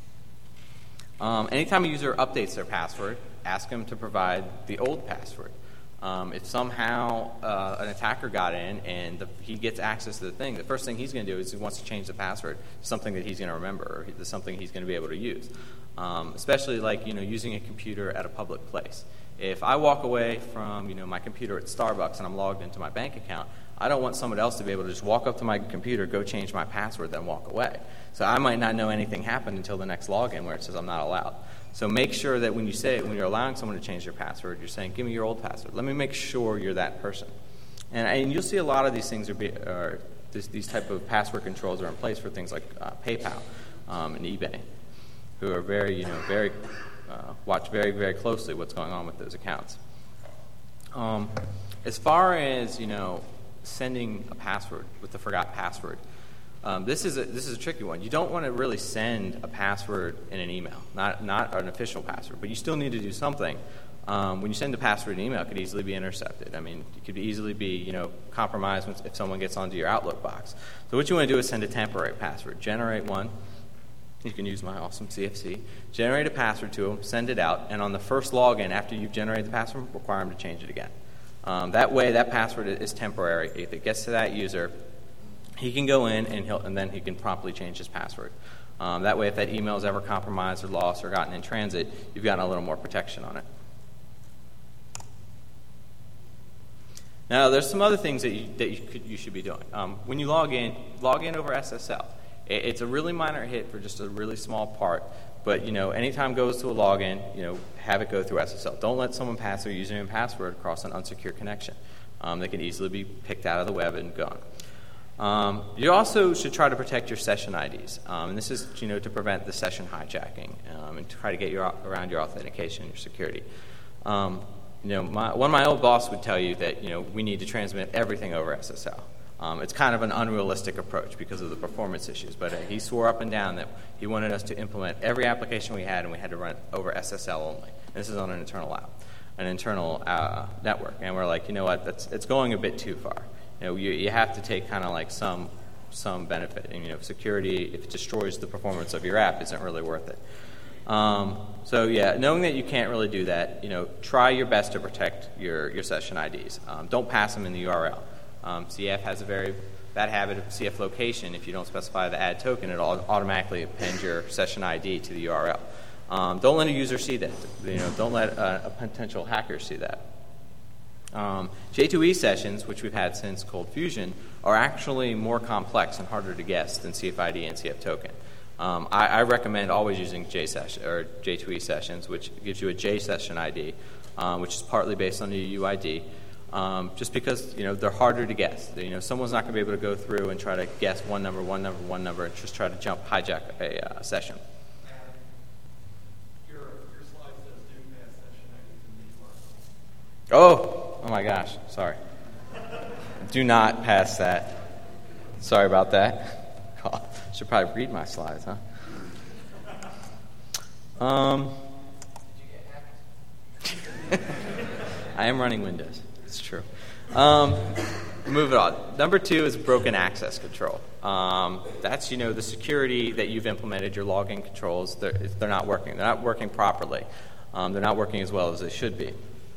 Um, anytime a user updates their password, ask them to provide the old password. Um, if somehow uh, an attacker got in and the, he gets access to the thing, the first thing he's going to do is he wants to change the password to something that he's going to remember, or he, something he's going to be able to use. Um, especially like, you know, using a computer at a public place. If I walk away from, you know, my computer at Starbucks and I'm logged into my bank account, I don't want someone else to be able to just walk up to my computer, go change my password, then walk away. So I might not know anything happened until the next login where it says I'm not allowed. So make sure that when you say, when you're allowing someone to change their password, you're saying, give me your old password. Let me make sure you're that person. And, and you'll see a lot of these things are, be, are this, these type of password controls are in place for things like uh, PayPal um, and eBay, who are very, you know, very uh, watch very, very closely what's going on with those accounts. Um, as far as, you know, sending a password with the forgot password, Um, this is a, this is a tricky one. You don't want to really send a password in an email, not not an official password, but you still need to do something. Um, when you send a password in an email, it could easily be intercepted. I mean, it could easily be, you know, compromised if someone gets onto your Outlook box. So what you want to do is send a temporary password. Generate one. You can use my awesome C F C. Generate a password to them, send it out, and on the first login after you've generated the password, require them to change it again. Um, that way, that password is temporary. If it gets to that user, he can go in and, he'll, and then he can promptly change his password. Um, that way, if that email is ever compromised or lost or gotten in transit, you've gotten a little more protection on it. Now, there's some other things that you, that you, could, you should be doing. Um, when you log in, log in over S S L. It, it's a really minor hit for just a really small part, but, you know, anytime it goes to a login, you know, have it go through S S L. Don't let someone pass their username and password across an unsecured connection. Um, they can easily be picked out of the web and gone. Um, you also should try to protect your session I Ds, um, and this is, you know, to prevent the session hijacking um, and to try to get your, around your authentication and your security. Um, you know, my, one of my old boss would tell you that, you know, we need to transmit everything over S S L. Um, it's kind of an unrealistic approach because of the performance issues, but uh, he swore up and down that he wanted us to implement every application we had, and we had to run it over S S L only. And this is on an internal app, an internal uh, network, and we're like, you know what, that's it's going a bit too far. You know, you, you have to take kind of like some some benefit. And, you know, security, if it destroys the performance of your app, isn't really worth it. Um, so, yeah, knowing that you can't really do that, you know, try your best to protect your, your session I Ds. Um, don't pass them in the U R L. Um, C F has a very bad habit of C F location. If you don't specify the add token, it'll automatically append your session I D to the U R L. Um, don't let a user see that. You know, don't let a, a potential hacker see that. Um, J two E sessions, which we've had since Cold Fusion, are actually more complex and harder to guess than C F I D and C F token. Um, I, I recommend always using J session or J two E sessions, which gives you a J session I D, um, which is partly based on the U I D, um, just because, you know, they're harder to guess. You know, someone's not going to be able to go through and try to guess one number, one number, one number, and just try to jump hijack a uh, session. Your, your slide says do pass session I Ds in the U R L. Oh. Oh my gosh, sorry. Do not pass that. Sorry about that. Oh, should probably read my slides, huh? Um, I am running Windows. It's true. Um, move it on. Number two is broken access control. Um, that's, you know, the security that you've implemented, your login controls, they're, they're not working. They're not working properly. Um, they're not working as well as they should be.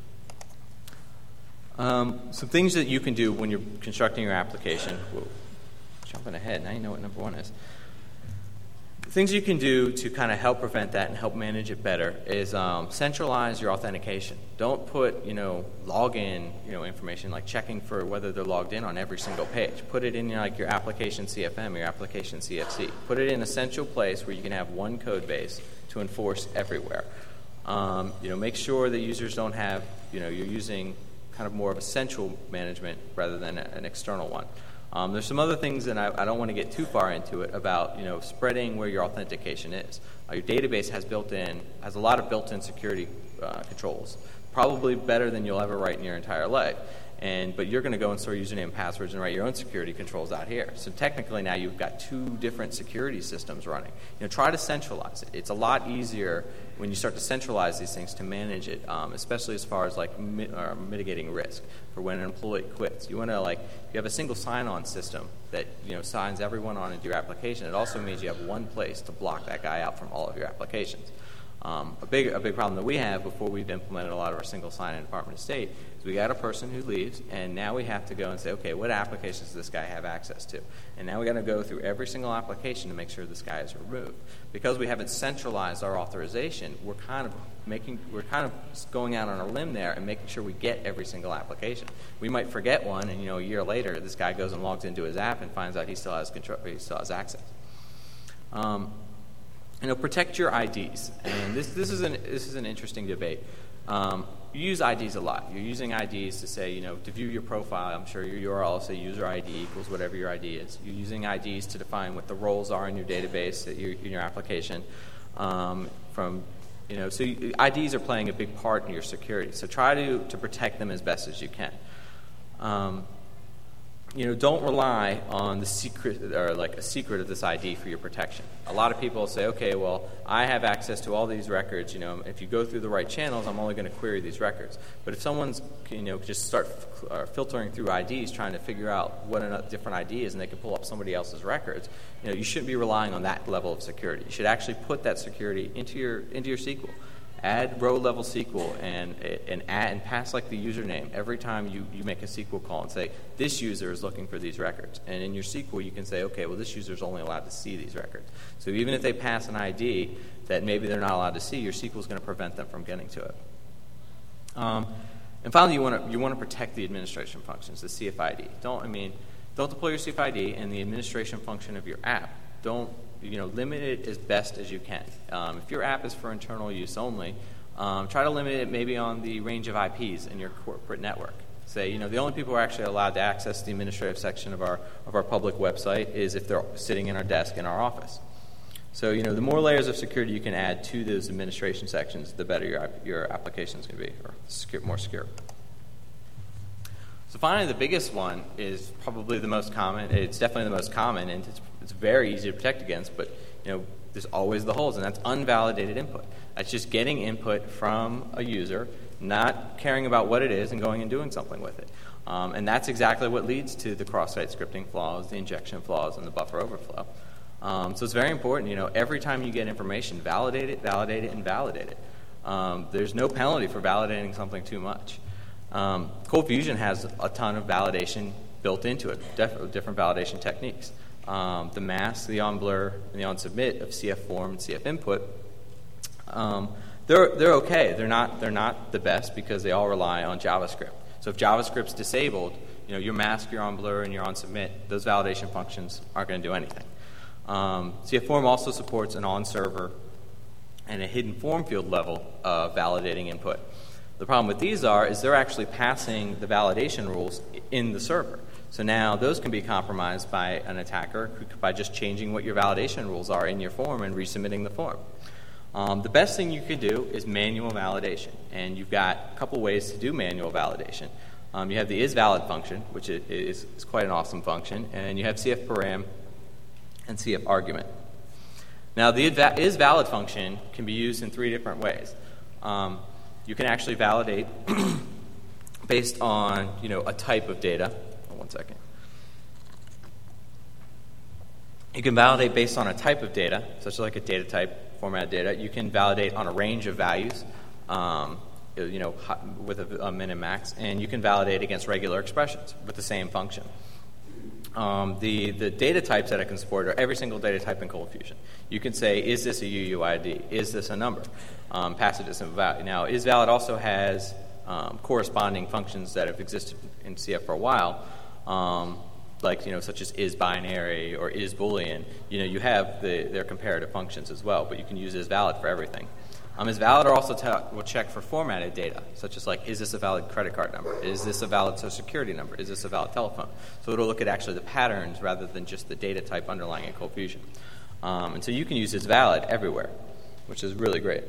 Um, some things that you can do when you're constructing your application. Whoa, jumping ahead, now you know what number one is. Things you can do to kind of help prevent that and help manage it better is um, centralize your authentication. Don't put, you know, login, you know, information like checking for whether they're logged in on every single page. Put it in, you know, like your application C F M, your application C F C. Put it in a central place where you can have one code base to enforce everywhere. Um, you know, make sure that users don't have, you know, you're using kind of more of a central management rather than a, an external one. Um, there's some other things, and I, I don't want to get too far into it, about you know spreading where your authentication is. Uh, your database has built-in has a lot of built-in security uh, controls, probably better than you'll ever write in your entire life. And but you're going to go and store username and passwords and write your own security controls out here. So technically now you've got two different security systems running. You know, try to centralize it. It's a lot easier when you start to centralize these things to manage it, um, especially as far as like mi- or mitigating risk for when an employee quits. You want to like you have a single sign-on system that you know signs everyone on into your application. It also means you have one place to block that guy out from all of your applications. Um, a big a big problem that we have before we've implemented a lot of our single sign-in Department of State is we got a person who leaves, and now we have to go and say, okay, what applications does this guy have access to? And now we got to go through every single application to make sure this guy is removed. Because we haven't centralized our authorization, we're kind of making we're kind of going out on a limb there and making sure we get every single application. We might forget one, and you know, a year later, this guy goes and logs into his app and finds out he still has control, he still has access. Um, You know, protect your I Ds, and this this is an this is an interesting debate. Um, you use I Ds a lot. You're using I Ds to say, you know, to view your profile. I'm sure your U R L will say user I D equals whatever your I D is. You're using I Ds to define what the roles are in your database, that you, in your application. Um, from you know, so you, I Ds are playing a big part in your security. So try to to protect them as best as you can. Um, You know, don't rely on the secret or like a secret of this I D for your protection. A lot of people say, okay, well, I have access to all these records. You know, if you go through the right channels, I'm only going to query these records. But if someone's, you know, just start f- filtering through I Ds, trying to figure out what a different I D is, and they can pull up somebody else's records, you know, you shouldn't be relying on that level of security. You should actually put that security into your into your S Q L. Add row-level S Q L and and add and pass like the username every time you, you make a S Q L call and say, this user is looking for these records. And in your S Q L, you can say, okay, well, this user is only allowed to see these records. So even if they pass an I D that maybe they're not allowed to see, your S Q L is going to prevent them from getting to it. Um, and finally, you want to you want to protect the administration functions, the C F I D. Don't I mean, don't deploy your C F I D and the administration function of your app. Don't You know, limit it as best as you can. Um, if your app is for internal use only, um, try to limit it maybe on the range of I Ps in your corporate network. Say, you know, the only people who are actually allowed to access the administrative section of our of our public website is if they're sitting in our desk in our office. So, you know, the more layers of security you can add to those administration sections, the better your your application is going to be, or secure, more secure. So finally, the biggest one is probably the most common. It's definitely the most common, and it's, it's very easy to protect against, but you know, there's always the holes, and that's unvalidated input. That's just getting input from a user, not caring about what it is, and going and doing something with it. Um, and that's exactly what leads to the cross-site scripting flaws, the injection flaws, and the buffer overflow. Um, so it's very important, you know, every time you get information, validate it, validate it, and validate it. Um, there's no penalty for validating something too much. Um, Cold Fusion has a ton of validation built into it, def- different validation techniques. Um, the mask, the on-blur, and the on-submit of C F form and C F input, um, they're they're okay. They're not they're not the best because they all rely on JavaScript. So if JavaScript's disabled, you know, your mask, your on-blur, and your on-submit, those validation functions aren't going to do anything. Um, C F form also supports an on-server and a hidden form field level of validating input. The problem with these are is they're actually passing the validation rules in the server. So now those can be compromised by an attacker by just changing what your validation rules are in your form and resubmitting the form. Um, the best thing you could do is manual validation, and you've got a couple ways to do manual validation. Um, you have the isValid function, which is, is quite an awesome function, and you have C F param and C F argument. Now the isValid function can be used in three different ways. Um, You can actually validate based on, you know, a type of data. Oh, one second. You can validate based on a type of data, such as like a data type, format data. You can validate on a range of values, um, you know, with a, a min and max, and you can validate against regular expressions with the same function. Um, the, the data types that it can support are every single data type in Cold Fusion. You can say, is this a U U I D? Is this a number? Um, pass it as a value. Now, isValid also has um, corresponding functions that have existed in C F for a while, um, like, you know, such as is binary or is Boolean. You know, you have the, their comparative functions as well, but you can use isValid for everything. Um, is validator also te- will check for formatted data, such as like, is this a valid credit card number? Is this a valid social security number? Is this a valid telephone? So it'll look at actually the patterns rather than just the data type underlying a Cold Fusion. Um, and so you can use this valid everywhere, which is really great.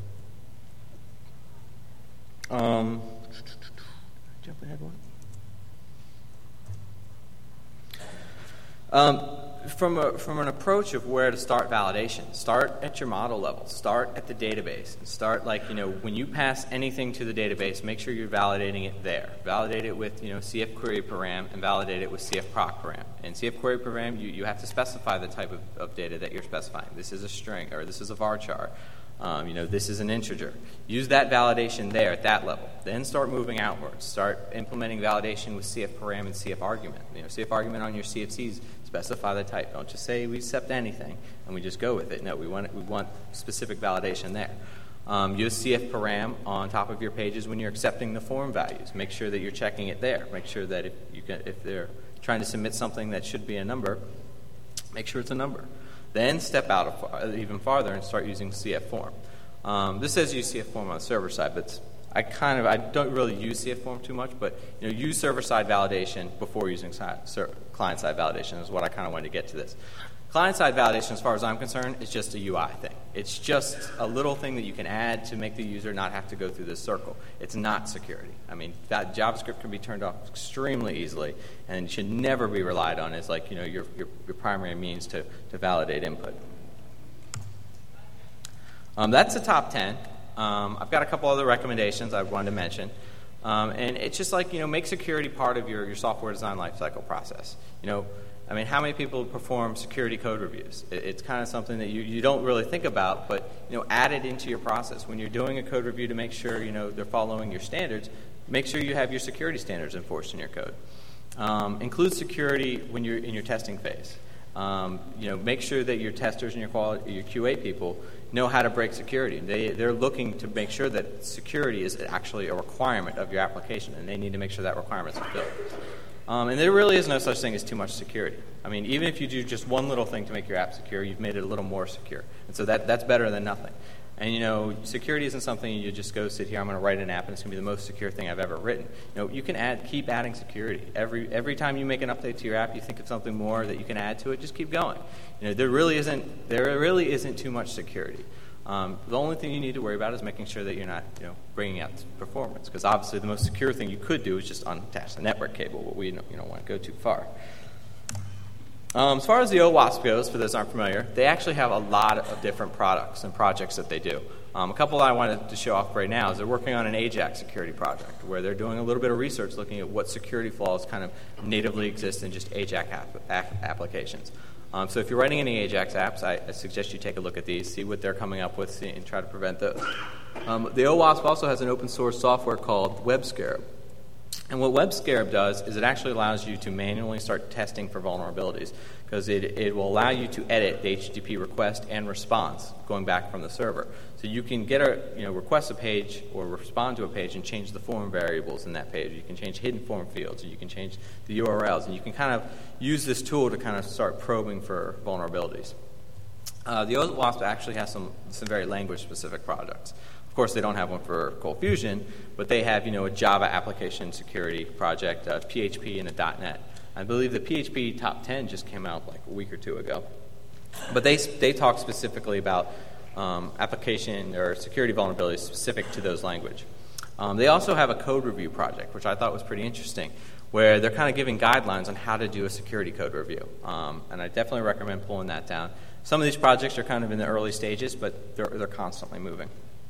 Um, jump ahead one. Um, From, a, from an approach of where to start validation, start at your model level, start at the database, and start like, you know, when you pass anything to the database, make sure you're validating it there. Validate it with, you know, C F query param and validate it with C F proc param. And C F query param, you, you have to specify the type of, of data that you're specifying. This is a string, or this is a varchar. Um, you know, this is an integer. Use that validation there at that level. Then start moving outwards. Start implementing validation with C F param and C F argument. You know, C F argument on your C F Cs, specify the type. Don't just say we accept anything and we just go with it. No, we want we want specific validation there. Um, use C F param on top of your pages when you're accepting the form values. Make sure that you're checking it there. Make sure that if you can, if they're trying to submit something that should be a number, make sure it's a number. Then step out of, even farther and start using C F form. Um, this says use C F form on the server side, but I kind of I don't really use C F form too much. But you know, use server side validation before using client side validation is what I kind of wanted to get to this. Client side validation, as far as I'm concerned, is just a U I thing. It's just a little thing that you can add to make the user not have to go through this circle. It's not security. I mean, that JavaScript can be turned off extremely easily, and should never be relied on as like, you know, your your, your primary means to, to validate input. Um, that's the top ten. Um, I've got a couple other recommendations I wanted to mention. Um, and it's just like, you know, make security part of your, your software design lifecycle process. You know, I mean, how many people perform security code reviews? It, it's kind of something that you, you don't really think about, but, you know, add it into your process. When you're doing a code review to make sure, you know, they're following your standards, make sure you have your security standards enforced in your code. Um, include security when you're in your testing phase. Um, you know, make sure that your testers and your quality, your Q A people know how to break security. They, they're looking to make sure that security is actually a requirement of your application, and they need to make sure that requirement's fulfilled. Um, and there really is no such thing as too much security. I mean, even if you do just one little thing to make your app secure, you've made it a little more secure. And so that, that's better than nothing. And, you know, security isn't something you just go sit here, I'm going to write an app, and it's going to be the most secure thing I've ever written. You know, you can add, keep adding security. Every every time you make an update to your app, you think of something more that you can add to it, just keep going. You know, there really isn't, there really isn't too much security. Um, the only thing you need to worry about is making sure that you're not, you know, bringing out performance, because obviously the most secure thing you could do is just unattach the network cable, but we don't, you don't want to go too far. Um, as far as the OWASP goes, for those who aren't familiar, they actually have a lot of different products and projects that they do. Um, a couple that I wanted to show off right now is they're working on an AJAX security project where they're doing a little bit of research looking at what security flaws kind of natively exist in just AJAX app- app- applications. Um, so if you're writing any AJAX apps, I, I suggest you take a look at these, see what they're coming up with, see, and try to prevent those. Um, the OWASP also has an open source software called WebScarab. And what WebScarab does is it actually allows you to manually start testing for vulnerabilities, because it, it will allow you to edit the H T T P request and response going back from the server. So you can get a, you know, request a page or respond to a page and change the form variables in that page. You can change hidden form fields, or you can change the U R Ls, and you can kind of use this tool to kind of start probing for vulnerabilities. Uh, the OWASP actually has some, some very language-specific products. Of course, they don't have one for Cold Fusion, but they have, you know, a Java application security project, a P H P, and a dot net. I believe the P H P top ten just came out like a week or two ago. But they they talk specifically about um, application or security vulnerabilities specific to those language. Um, they also have a code review project, which I thought was pretty interesting, where they're kind of giving guidelines on how to do a security code review. Um, and I definitely recommend pulling that down. Some of these projects are kind of in the early stages, but they're they're constantly moving.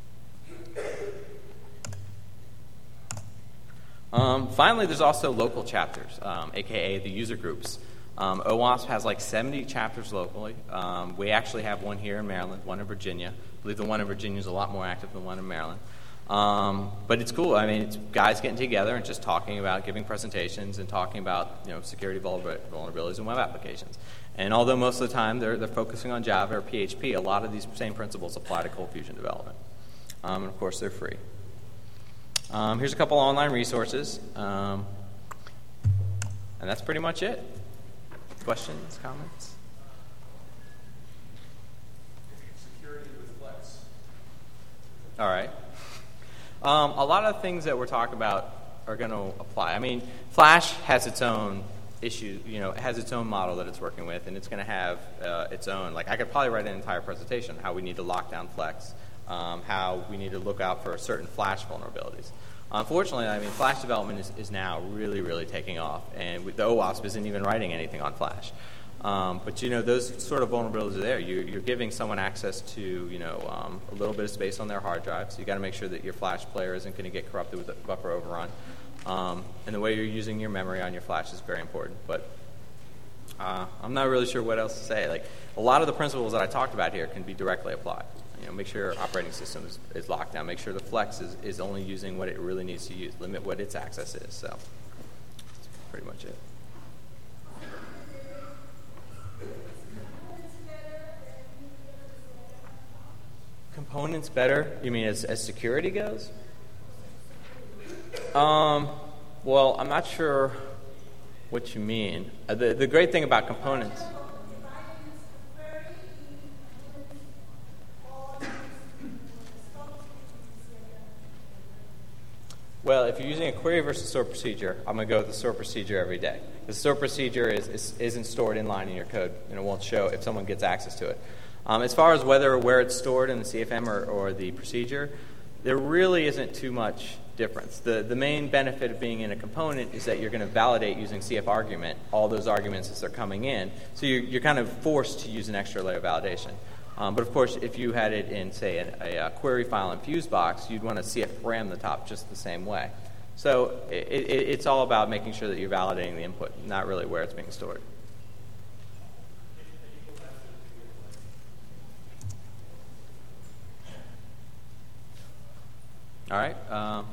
Um, finally, there's also local chapters, um, a k a the user groups. Um, OWASP has like seventy chapters locally. Um, we actually have one here in Maryland, one in Virginia. I believe the one in Virginia is a lot more active than the one in Maryland. Um, but it's cool. I mean, it's guys getting together and just talking about, giving presentations and talking about, you know, security vulnerabilities in web applications. And although most of the time they're, they're focusing on Java or P H P, a lot of these same principles apply to Cold Fusion development. Um, and of course, they're free. Um, here's a couple online resources. Um, and that's pretty much it. Questions, comments? Security with Flex. All right. Um, a lot of things that we're talking about are going to apply. I mean, Flash has its own issue, you know, it has its own model that it's working with, and it's going to have uh, its own, like I could probably write an entire presentation on how we need to lock down Flex, um, how we need to look out for certain Flash vulnerabilities. Unfortunately, I mean, Flash development is, is now really, really taking off, and the OWASP isn't even writing anything on Flash. Um, but, you know, those sort of vulnerabilities are there. You're, you're giving someone access to, you know, um, a little bit of space on their hard drive, so you've got to make sure that your Flash player isn't going to get corrupted with a buffer overrun. Um, and the way you're using your memory on your Flash is very important. But uh, I'm not really sure what else to say. Like, a lot of the principles that I talked about here can be directly applied. You know, make sure your operating system is, is locked down. Make sure the Flex is, is only using what it really needs to use. Limit what its access is. So that's pretty much it. Components better? You mean as, as security goes? Um, well, I'm not sure what you mean. Uh, the, the great thing about components... Well, if you're using a query versus stored procedure, I'm going to go with the stored procedure every day. The stored procedure is, is, isn't stored inline in your code, and it won't show if someone gets access to it. Um, as far as whether where it's stored in the C F M or, or the procedure, there really isn't too much difference. The, the main benefit of being in a component is that you're going to validate using C F argument all those arguments as they're coming in. So you're, you're kind of forced to use an extra layer of validation. Um, but of course, if you had it in, say, a, a, a query file in Fusebox, you'd want to C F ram the top just the same way. So it, it, it's all about making sure that you're validating the input, not really where it's being stored. All right. Um,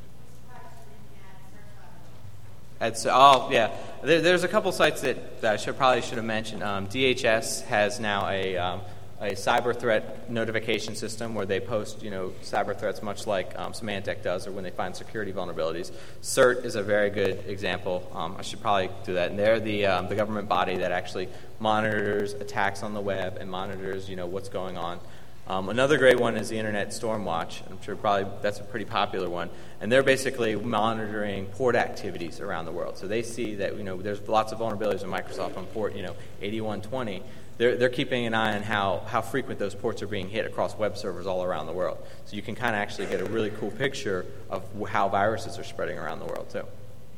It's, oh, yeah. There, there's a couple sites that, that I should probably should have mentioned. Um, D H S has now a, um, a cyber threat notification system where they post, you know, cyber threats much like um, Symantec does, or when they find security vulnerabilities. CERT is a very good example. Um, I should probably do that. And they're the um, the government body that actually monitors attacks on the web and monitors, you know, what's going on. Um, another great one is the Internet Stormwatch. I'm sure probably that's a pretty popular one. And they're basically monitoring port activities around the world. So they see that, you know, there's lots of vulnerabilities in Microsoft on port, you know, eighty-one twenty. They're, they're keeping an eye on how, how frequent those ports are being hit across web servers all around the world. So you can kind of actually get a really cool picture of how viruses are spreading around the world, too.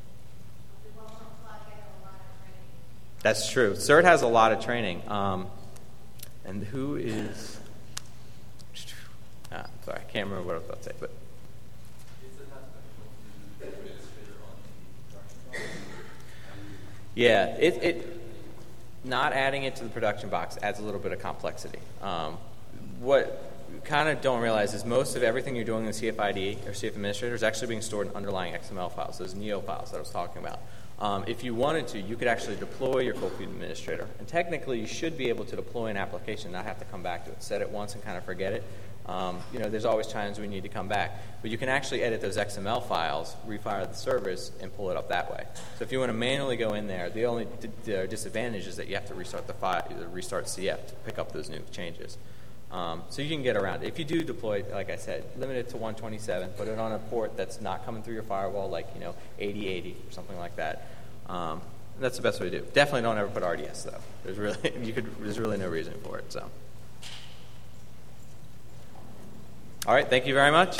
That's true. CERT has a lot of training. Um, and who is... Ah, sorry, I can't remember what I was about to say, but... Yeah, it, it not adding it to the production box adds a little bit of complexity. Um, what you kind of don't realize is most of everything you're doing in the C F I D or C F Administrator is actually being stored in underlying X M L files, those Neo files that I was talking about. Um, if you wanted to, you could actually deploy your Cold Feed Administrator. And technically, you should be able to deploy an application and not have to come back to it. Set it once and kind of forget it. Um, you know, there's always times we need to come back. But you can actually edit those X M L files, refire the service, and pull it up that way. So if you want to manually go in there, the only d- disadvantage is that you have to restart the file, restart C F to pick up those new changes. Um, so you can get around it. If you do deploy, like I said, limit it to one twenty-seven. Put it on a port that's not coming through your firewall, like, you know, eighty eighty or something like that. Um, that's the best way to do it. Definitely don't ever put R D S though. There's really you could. There's really no reason for it. So. All right, thank you very much.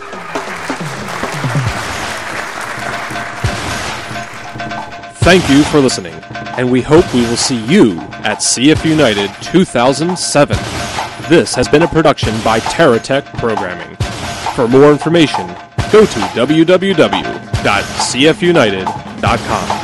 Thank you for listening, and we hope we will see you at C F United two thousand seven. This has been a production by TerraTech Programming. For more information, go to w w w dot c f united dot com.